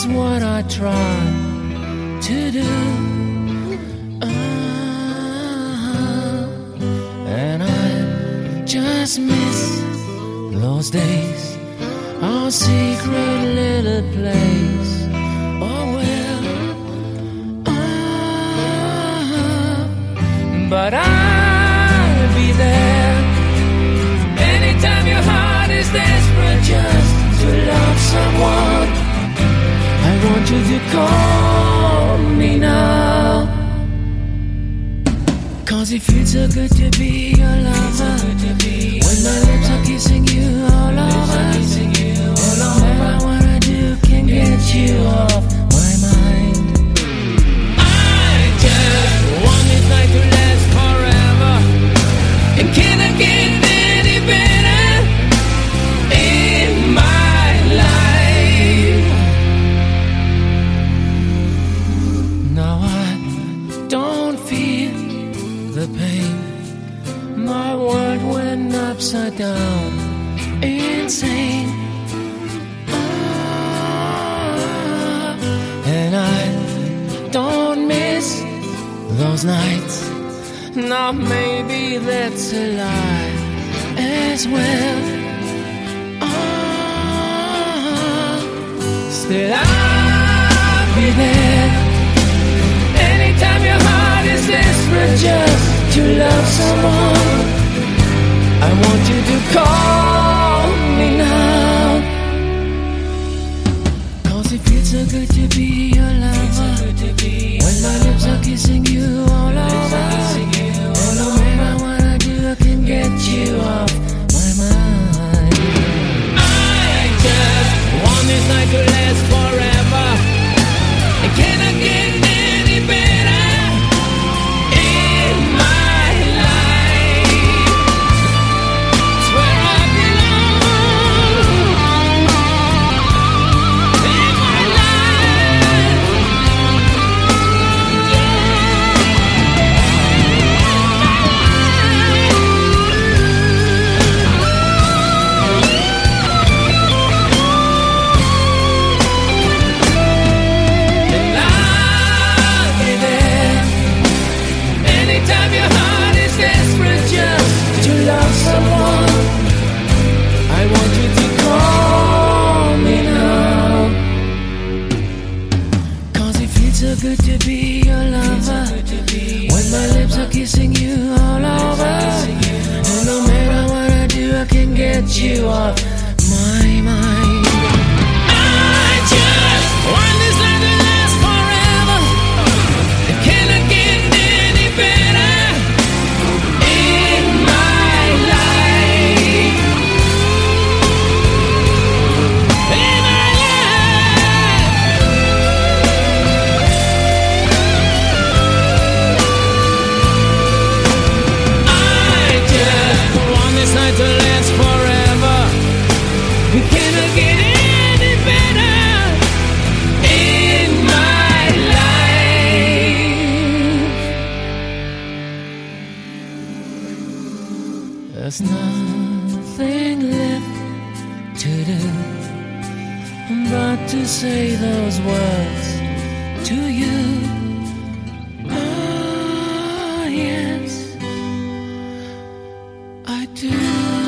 That's what I try to do. And I just miss those days, our secret little place. Oh well, but I'll be there anytime your heart is desperate just to love someone. I want you to call me now, 'cause it feels so good to be your lover. When my lips are kissing you all over, and no matter what I do can get you off my mind. I just want this night to last forever. It cannot get any better in my life. Now I don't feel the pain. My world went upside down, insane. And I don't miss those nights. Now maybe that's a lie as well. Still I'll be there anytime your heart is desperate just to love someone. I want you to call me now, 'cause it feels so good to be your lover. When my lips are kissing you all over, and no matter what I do I can get you off my mind. I just want this night to last forever. It cannot get any better in my life. It's where I belong in my life. And I'll be there anytime your heart is desperate just to love someone. I want you to call me now, 'cause it feels so good to be your lover. When my lips are kissing you all over, and no matter what I do I can get you off my mind. I just want this night to last forever. It cannot get any better in my life. In my life. I just want this night to last forever. We cannot get any better in my life. There's nothing left to do but to say those words to you. Ah, yes, I do.